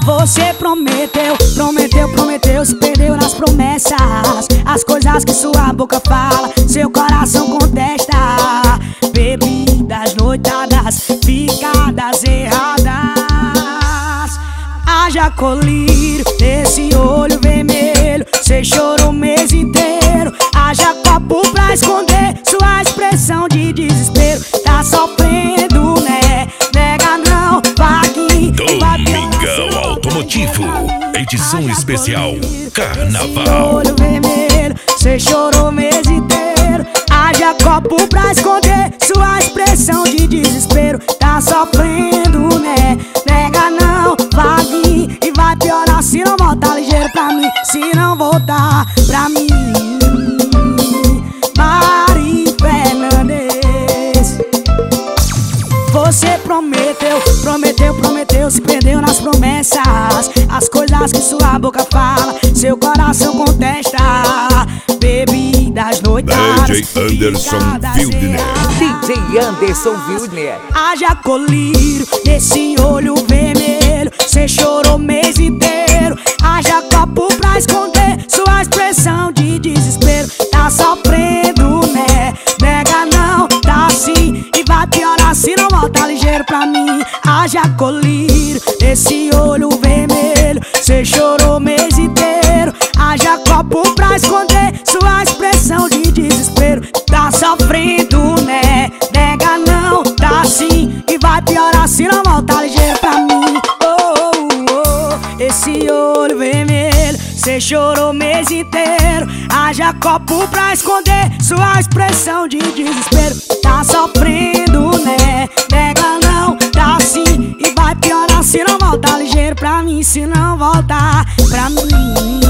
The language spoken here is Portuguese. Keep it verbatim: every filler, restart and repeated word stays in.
Você prometeu, prometeu, prometeu, se perdeu nas promessas. As coisas que sua boca fala, seu coração contesta. Bebidas, noitadas, ficadas erradas. Haja colírio nesse olho vermelho, cê chorou o mês inteiro. Haja copo pra esconder sua expressão de desespero. Tá sofrendo, né? Nega não, vague. Domingão Automotivo, edição especial Carnaval. Olho vermelho, cê chorou o mês inteiro. Haja copo pra esconder sua expressão de desespero. Tá sofrendo, né? Nega não, vague. E vai piorar se não voltar ligeiro pra mim. Se não voltar pra mim. Mari Fernandes. Você prometeu, prometeu, prometeu, se perdeu nas promessas. As coisas que sua boca fala, seu coração contesta. Bebidas, noitadas, D J Anderson Wildner. D J Anderson Wildner. Haja colírio nesse olho vermelho, cê chorou o mês inteiro. Haja copo pra esconder sua expressão de desespero. Tá sofrendo, né? Nega não, tá sim. E vai piorar se não voltar ligeiro pra mim. Haja colírio nesse olho vermelho, cê chorou o mês inteiro. Haja copo pra esconder sua expressão de desespero. Tá sofrendo, né? Nega não, tá sim. E vai piorar se não voltar ligeiro pra mim. Oh, oh, oh. Esse olho vermelho, cê chorou o mês inteiro. Haja copo pra esconder sua expressão de desespero. Tá sofrendo, né? Nega não, tá sim. E vai piorar se não voltar ligeiro pra mim. Se não voltar pra mim.